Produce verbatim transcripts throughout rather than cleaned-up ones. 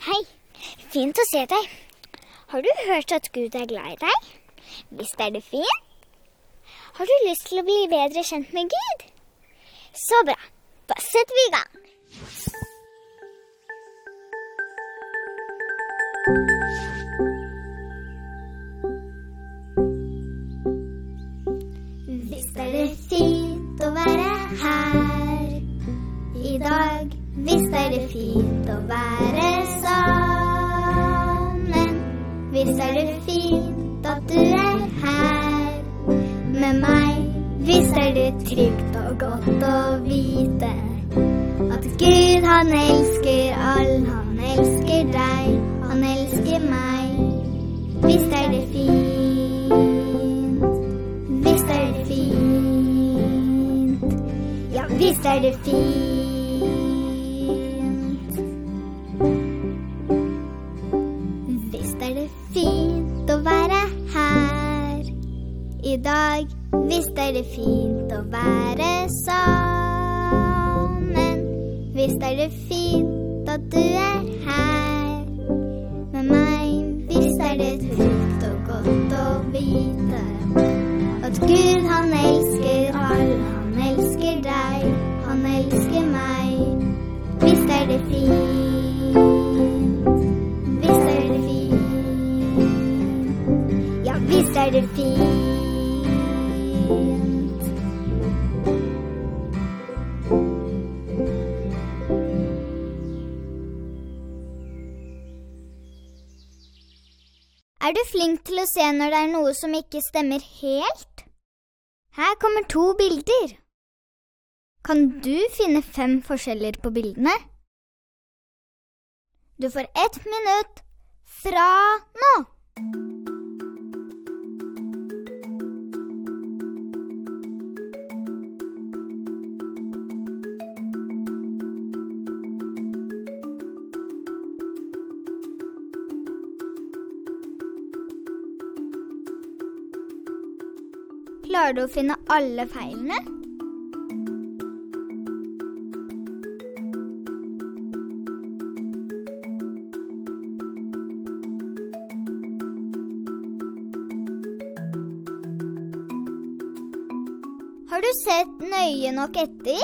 Hei, fint å se deg. Har du hørt at Gud er glad i deg? Visst er det fint? Har du lyst til å bli bedre kjent med Gud? Så bra, da setter vi i gang. Visst er det fint å være her i dag. Visst er det fint å være sammen. Visst er det fint at du er her med meg. Visst er det trygt og godt å vite at Gud, han elsker all, han elsker deg, han elsker meg. Visst er det fint, visst er det fint, ja, visst er det fint. Visst er det fint å være her i dag. Visst er det fint å være sammen. Visst er det fint at du er her med meg. Visst er det trygt og godt å vite at Gud, han elsker alle, han elsker deg, han elsker meg. Visst er det fint, visst er det fint, ja, visst er det fint. Er du flink til å se når det er noe som ikke stemmer helt? Her kommer to bilder. Kan du finne fem forskjeller på bildene? Du får ett minutt fra nå. Klarer du å finne alle feilene? Har du sett nøye nok etter?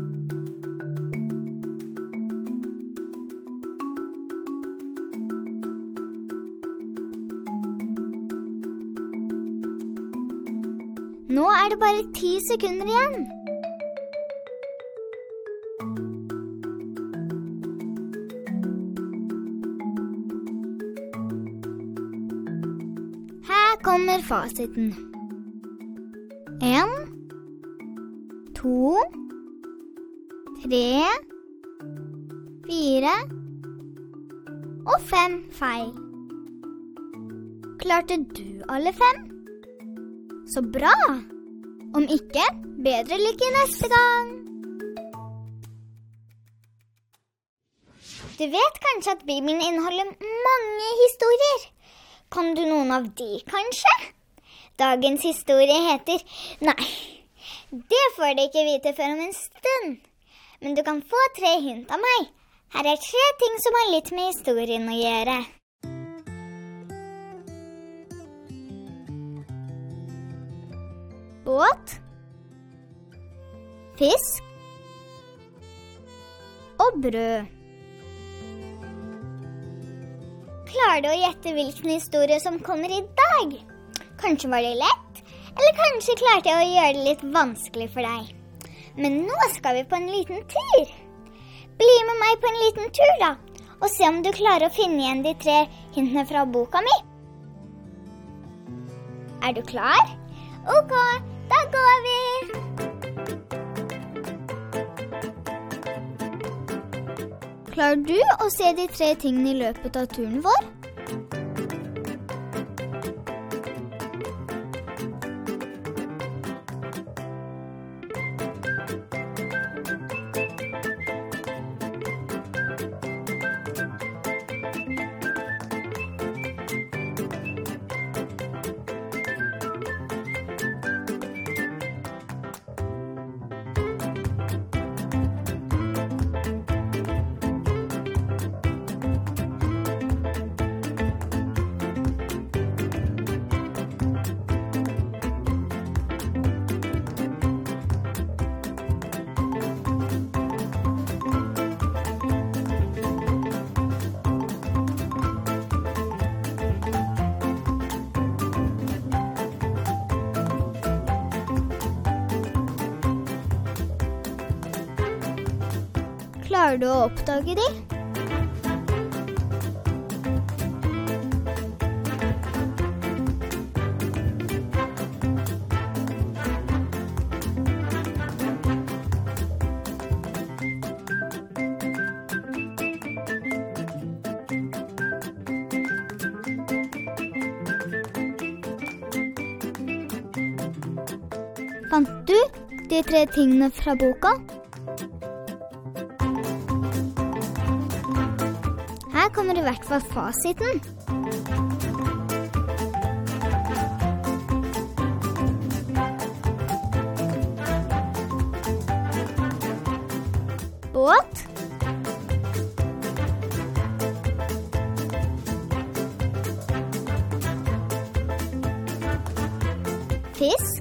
Nå er det bare ti sekunder igjen. Her kommer fasiten. En, to, tre, fire og fem feil. Klarte du alle fem? Så bra! Om ikke, bedre lykke neste gang! Du vet kanskje at Bibelen inneholder mange historier. Kan du noen av de, kanskje? Dagens historie heter Nei, det får du ikke vite før om en stund. Men du kan få tre hint av meg. Her er tre ting som har litt med historien å gjøre. Båt, fisk og brød. Klarer du å gjette hvilken historie som kommer i dag? Kanskje var det lett, eller kanskje klarte jeg å gjøre det litt vanskelig for deg. Men nå skal vi på en liten tur. Bli med meg på en liten tur da, og se om du klarer å finne igjen de tre hintene fra boka mi. Er du klar? Ok, da går vi! Klarer du å se de tre tingene i løpet av turen vår? Klarer du å oppdage de? Fant du de tre tingene fra boka? Her kommer i hvert fall fasiten. Båt. Fisk.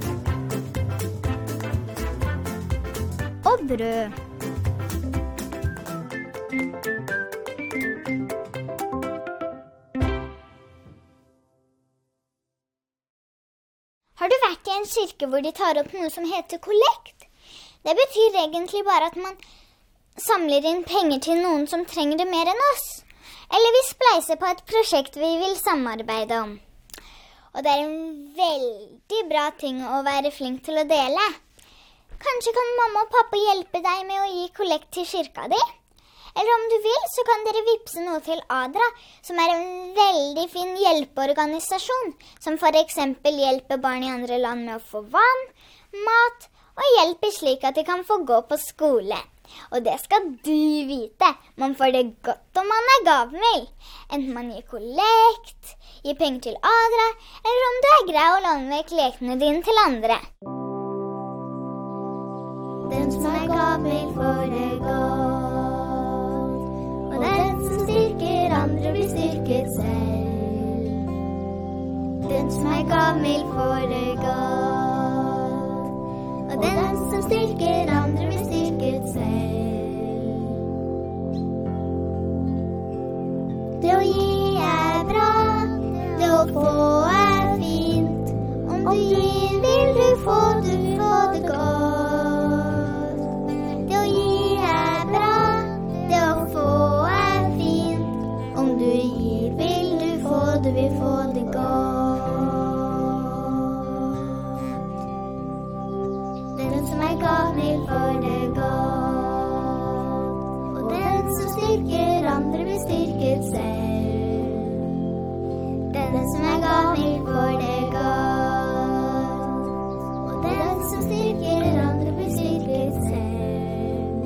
Og brød. Har du vært i en kirke hvor de tar opp noe som heter kollekt? Det betyr egentlig bare at man samler inn penger til noen som trenger det mer enn oss. Eller vi spleiser på et prosjekt vi vil samarbeide om. Og det er en veldig bra ting å være flink til å dele. Kanskje kan mamma og pappa hjelpe deg med å gi kollekt til kirka di? Eller om du vil, så kan dere vippse noe til Adra, som er en veldig fin hjelpeorganisasjon, som for eksempel hjelper barn i andre land med å få vann, mat og hjelper slik at de kan få gå på skole. Og det skal du vite, man får det godt om man er gavmild. Enten man gir kollekt, gir penger til Adra, eller om du er grei å låne vekk lekene dine til andre. Den som er gavmild får det godt, og den som styrker andre blir styrket selv. Den som er gavmild får det godt, og den som styrker andre blir styrket selv. Det å gi er bra, det å få er fint. Om du gir vil du få, du får det godt. Du vil få det godt. Den som er gavmild får det godt, og den som styrker andre blir styrket selv. Den som er gavmild får det godt, og den som styrker andre blir styrket selv.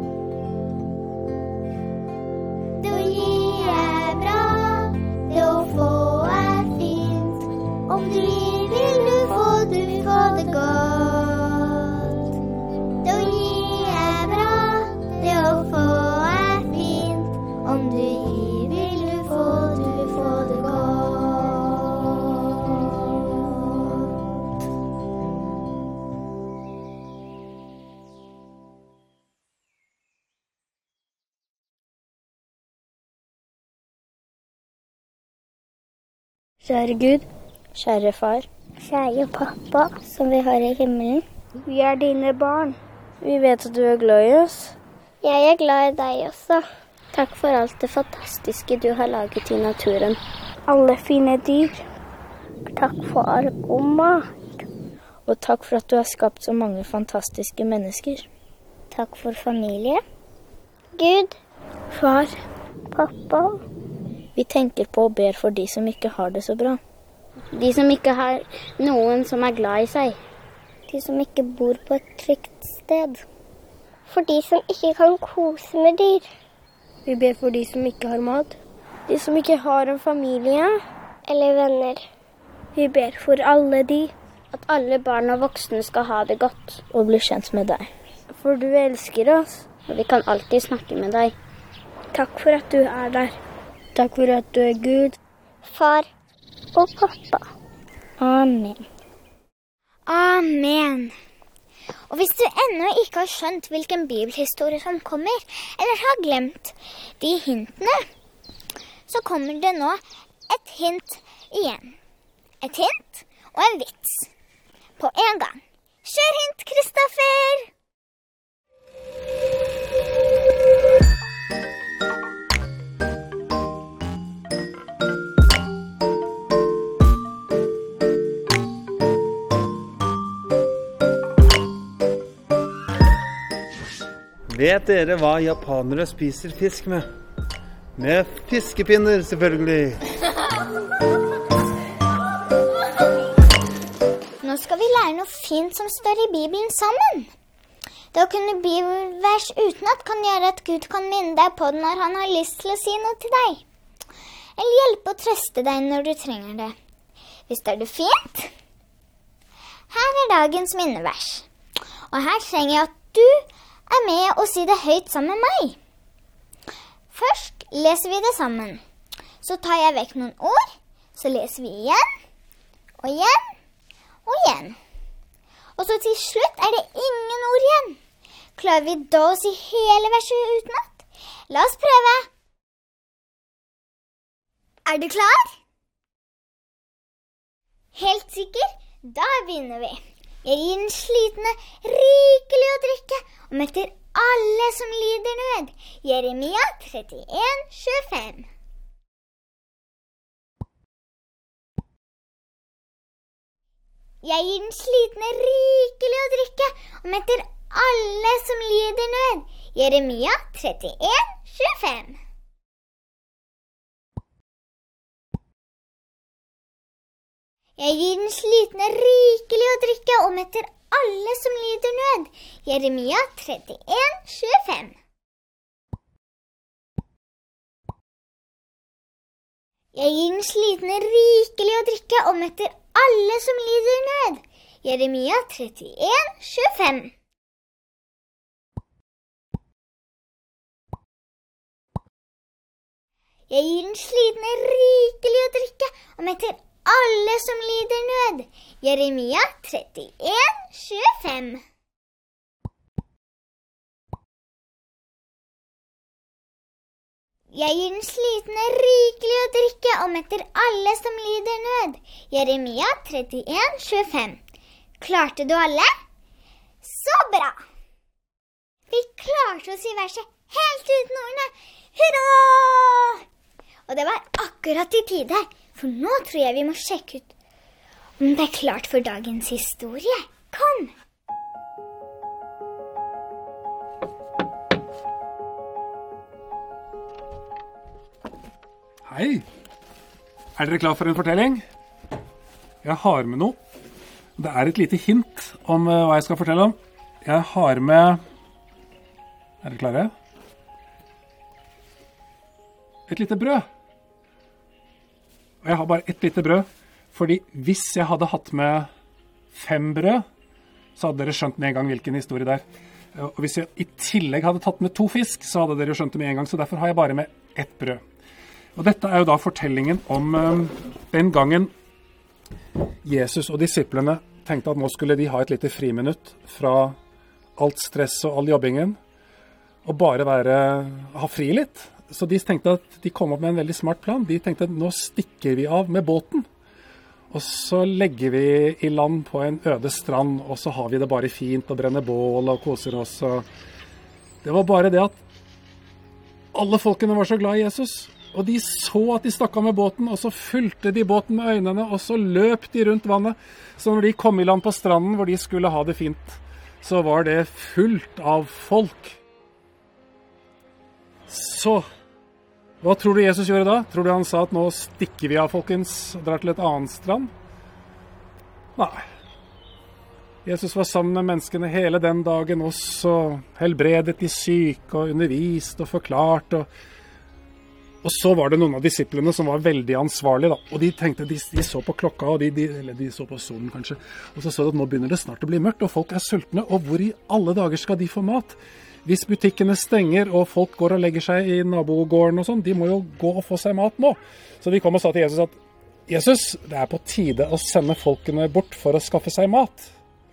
Det å gi er bra, det å få er fint. Om du gir vil du få, du vil få det godt. Det å gi er bra, det å få er fint. Om du gir vil du få, du vil få det godt. Kjære Gud, kjære far, kjære pappa som vi har i himmelen. Vi er dine barn. Vi vet at du er glad i oss. Jeg er glad i deg også. Takk for alt det fantastiske du har laget i naturen. Alle fine dyr. Takk for all god mat. Og takk for at du har skapt så mange fantastiske mennesker. Takk for familie. Gud, far, pappa. Vi tenker på og ber for de som ikke har det så bra. De som ikke har noen som er glad i seg. De som ikke bor på et trygt sted. For de som ikke kan kose med dyr. Vi ber for de som ikke har mat. De som ikke har en familie. Eller venner. Vi ber for alle de. At alle barn og voksne skal ha det godt. Og bli kjent med deg. For du elsker oss. Og vi kan alltid snakke med deg. Takk for at du er der. Takk for at du er Gud, far og pappa. Amen. Amen. Og hvis du ennå ikke har skjønt hvilken bibelhistorie som kommer, eller har glemt de hintene, så kommer det nå et hint igjen. Et hint og en vits. På en gang. Kjør hint, Kristoffer! Vet dere hva japanere spiser fisk med? Med fiskepinner, selvfølgelig. Nå skal vi lære noe fint som står i Bibelen sammen. Det å kunne bibelvers utenat kan gjøre at Gud kan minne deg på det når han har lyst til å si noe til deg. Eller hjelpe å trøste deg når du trenger det. Visst er det fint? Her er dagens minnevers. Og her trenger jeg at du er med og si det høyt sammen med meg. Først leser vi det sammen. Så tar jeg vekk noen ord, så leser vi igjen, og igjen, og igjen. Og så til slutt er det ingen ord igjen. Klarer vi da å si hele verset utenat? La oss prøve. Er du klar? Helt sikker? Da begynner vi. Jeg gir den slitne rikelig å drikke, og metter alle som lider nød. Jeremia trettien tjuefem. Jeg gir den slitne rikelig å drikke, og metter alle som lider nød. Jeremia trettien tjuefem. Jeg gir den slitne rikelig å drikke, og metter alle som lider nød. Jeremia trettien tjuefem. Jeg gir den slitne rikelig å drikke, og metter alle som lider nød. Jeremia trettien tjuefem. Jeg gir den slitne rikelig å drikke, og metter alle som lider nød. Jeremia trettien tjuefem. Jeg gir den slitne rikelig å drikke, og metter alle som lider nød. Jeremia trettien tjuefem. Klarte du alle? Så bra! Vi klarte å si verset helt uten ordene. Hurra! Og det var akkurat i tide. For nå tror jeg vi må sjekke ut om det er klart for dagens historie. Kom! Hei! Er dere klar for en fortelling? Jeg har med noe. Det er et lite hint om uh, hva jeg skal fortelle om. Jeg har med... Er dere klare? Et lite brød. Og jeg har bare ett lite brød, fordi hvis jeg hadde hatt med fem brød, så hadde dere skjønt med en gang hvilken historie det er. Og hvis jeg i tillegg hadde tatt med to fisk, så hadde dere skjønt det med en gang, så derfor har jeg bare med ett brød. Og dette er jo da fortellingen om um, den gangen Jesus og disiplene tenkte at nå skulle de ha et lite friminutt fra alt stress og all jobbingen, og bare være, ha fri litt. Så de tenkte at de kom opp med en veldig smart plan. De tenkte at nå stikker vi av med båten, og så legger vi i land på en øde strand, og så har vi det bare fint og brenner bål og koser oss. Og det var bare det at alle folkene var så glad i Jesus, og de så at de stakk av med båten, og så fulgte de båten med øynene, og så løp de rundt vannet. Så når de kom i land på stranden hvor de skulle ha det fint, så var det fullt av folk. Så... Hva tror du Jesus gjorde da? Tror du han sa at nå stikker vi av, folkens, og drar til et annet strand? Nei. Jesus var sammen med menneskene hele den dagen også, helbredet de syke og undervist og forklart. Og, og så var det noen av disiplene som var veldig ansvarlige, da. Og de tenkte, de, de så på klokka, og de, de, eller de så på solen kanskje. Og så så de at nå begynner det snart å bli mørkt, og folk er sultne. Og hvor i alle dager skal de få mat? Hvis butikkene stenger, og folk går og legger seg i nabogården og sånn, de må jo gå og få seg mat nå. Så de kom og sa til Jesus at, Jesus, det er på tide å sende folkene bort for å skaffe seg mat.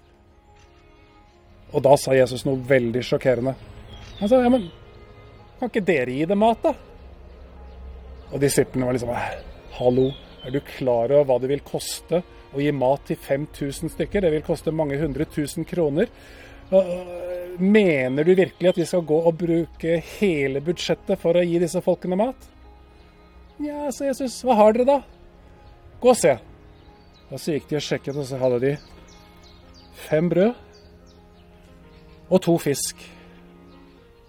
Og da sa Jesus noe veldig sjokkerende. Han sa, ja, men kan ikke dere gi dem mat da? Og disiplene var liksom, hallo, er du klar over hva det vil koste å gi mat til fem tusen stykker? Det vil koste mange hundre tusen kroner. Mener du virkelig at vi skal gå og bruke hele budsjettet for å gi disse folkene mat? Ja, sa Jesus, hva har dere da? Gå og se. Og så gikk de og sjekket, og så hadde de fem brød og to fisk.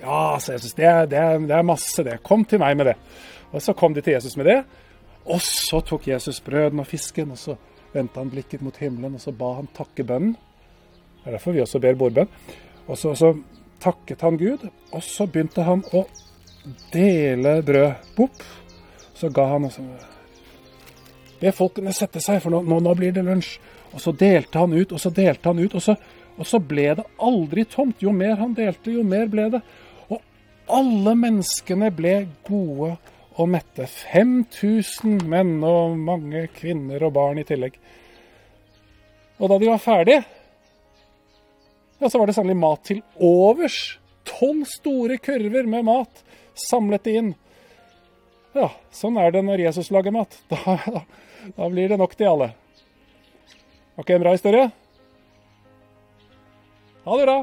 Ja, sa Jesus, det er, det, er, det er masse det. Kom til meg med det. Og så kom de til Jesus med det. Og så tok Jesus brøden og fisken, og så ventet han blikket mot himmelen, og så ba han takkebønnen. Det er derfor vi også ber bordbønn. Og så, så takket han Gud, og så begynte han å dele brød opp. Så ga han også, be folkene sette seg, for nå, nå, nå blir det lunsj. Og så delte han ut, og så delte han ut, og så, og så ble det aldri tomt. Jo mer han delte, jo mer ble det. Og alle menneskene ble gode og mette. fem tusen menn og mange kvinner og barn i tillegg. Og da de var ferdige, ja, så var det sannelig mat til overs. Tolv store kurver med mat samlet inn. Ja, sånn er det når Jesus lager mat. Da, da, da blir det nok til alle. Ok, en bra historie? Ha det bra!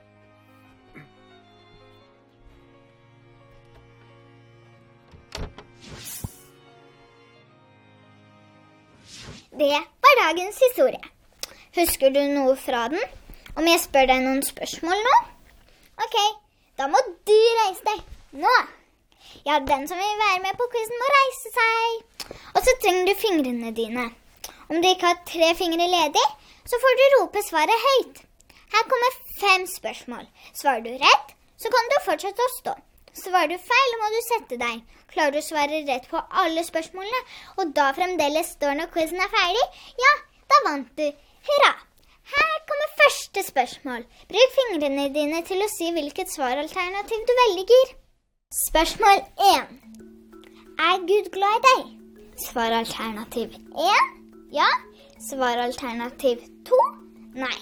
Det var dagens historie. Husker du noe fra den? Om jeg spør deg noen spørsmål nå? Ok, da må du reise deg nå. Ja, den som vil være med på quizen må reise seg. Og så trenger du fingrene dine. Om du ikke har tre fingre ledig, så får du rope svaret høyt. Her kommer fem spørsmål. Svarer du rett, så kan du fortsette å stå. Svarer du feil, må du sette deg. Klarer du å svare rett på alle spørsmålene, og da fremdeles står når quizen er ferdig, ja, da vant du. Hurra! Her kommer første spørsmål. Bruk fingrene dine til å si hvilket svaralternativ du velger. Spørsmål én. Er Gud glad i deg? Svaralternativ én. Ja. Svaralternativ to. Nei.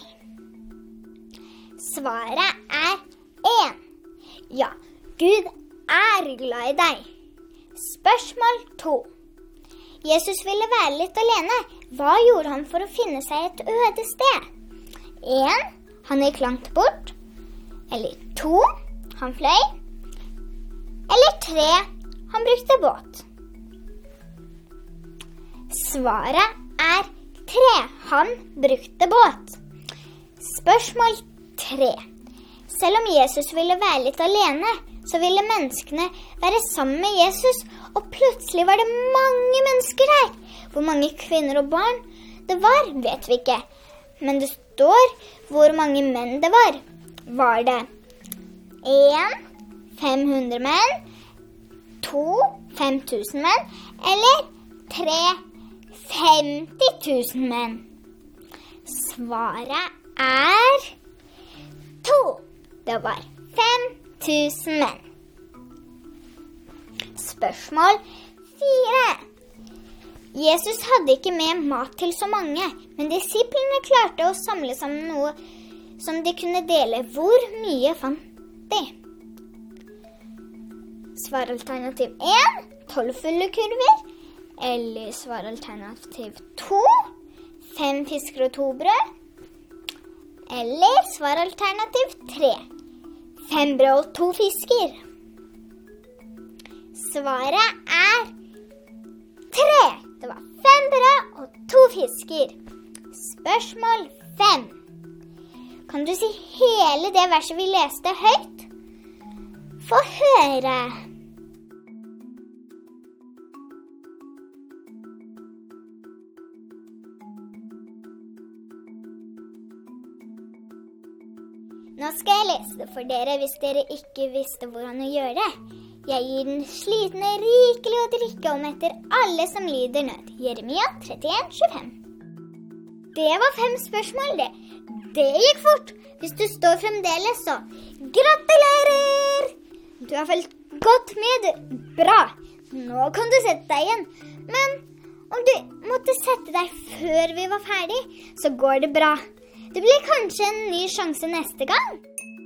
Svaret er én. Ja, Gud er glad i deg. Spørsmål to. Jesus ville være litt alene. Hva gjorde han for å finne seg et øde sted? En, han gikk langt bort. Eller to, han fløy. Eller tre, han brukte båt. Svaret er tre, han brukte båt. Spørsmål tre. Selv om Jesus ville være litt alene, så ville menneskene være sammen med Jesus, og plutselig var det mange mennesker her. Hvor mange kvinner og barn det var, vet vi ikke. Men det står hvor mange menn det var. Var det en, fem hundre menn, to, fem tusen menn, eller tre, femti tusen menn? Svaret er to. Det var fem tusen menn. Spørsmål fire. Jesus hadde ikke med mat til så mange, men disiplene klarte å samle sammen noe som de kunne dele. Hvor mye fant de? Svaralternativ én, tolv fulle kurver. Eller svaralternativ to, fem fisker og to brød. Eller svaralternativ tre, fem brød og to fisker. Svaret er tre. Det var fem brød og to fisker. Spørsmål fem. Kan du si hele det verset vi leste høyt? Få høre. Nå skal jeg lese det for dere hvis dere ikke visste hvordan å gjøre det. Jeg gir den slitne rikelig å drikke om etter alle som lider nød. Jeremia trettien tjuefem. Det var fem spørsmål, det. Det gikk fort. Hvis du står fremdeles, så gratulerer! Du har fulgt godt med. Bra. Nå kan du sette deg igjen. Men om du måtte sette deg før vi var ferdig, så går det bra. Det blir kanskje en ny sjanse neste gang.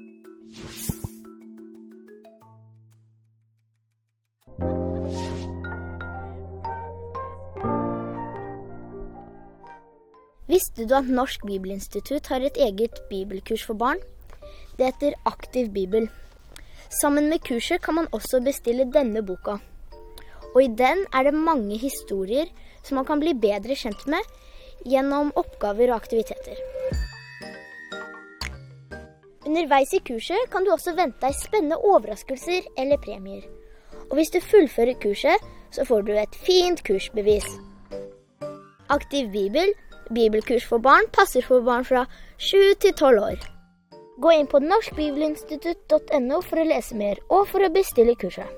Visste du at Norsk Bibelinstitutt har et eget bibelkurs for barn? Det heter Aktiv Bibel. Sammen med kurset kan man også bestille denne boka. Og i den er det mange historier som man kan bli bedre kjent med gjennom oppgaver og aktiviteter. Underveis i kurset kan du også vente deg spennende overraskelser eller premier. Og hvis du fullfører kurset, så får du et fint kursbevis. Aktiv Bibel, bibelkurs for barn, passer for barn fra sju til tolv år. Gå inn på norsk bibelinstitutt punktum no for å lese mer, og for å bestille kurset.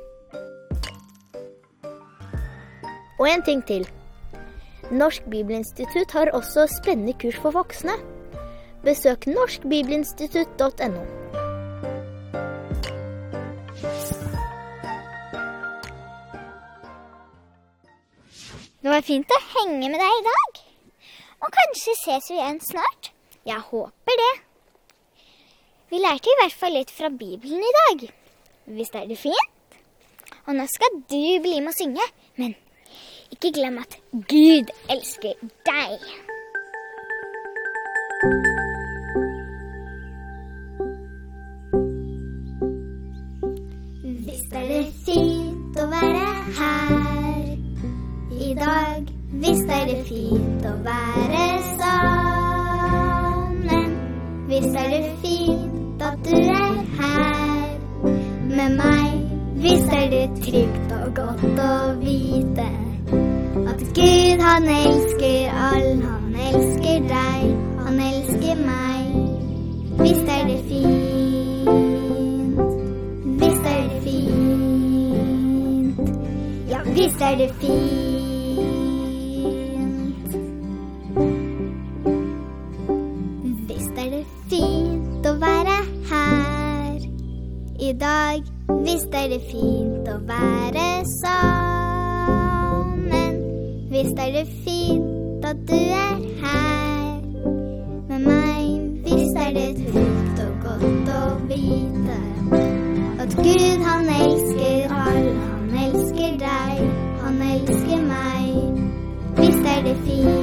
Og en ting til. Norsk Bibelinstitutt har også spennende kurs for voksne. Besøk norsk bibelinstitutt punktum no. Det var fint å henge med deg i dag. Og kanskje ses vi igjen snart. Jeg håper det. Vi lærte i hvert fall litt fra Bibelen i dag. Visst er det fint? Og nå skal du bli med å synge, men ikke glem at Gud elsker deg. Visst er det fint å være her i dag. Visst er det fint å være sammen. Visst er det fint at du er her med meg. Visst er det trygt og godt å vite at Gud, han elsker alle, han elsker deg, han elsker meg. Visst er det fint, visst er det fint, ja, visst er det fint. Visst er det fint å være her i dag. Visst er det fint å være sammen. Visst er det fint at du er her med meg. Visst er det trygt og godt å vite at Gud, han elsker alle, han elsker deg, han elsker meg. Visst er det fint.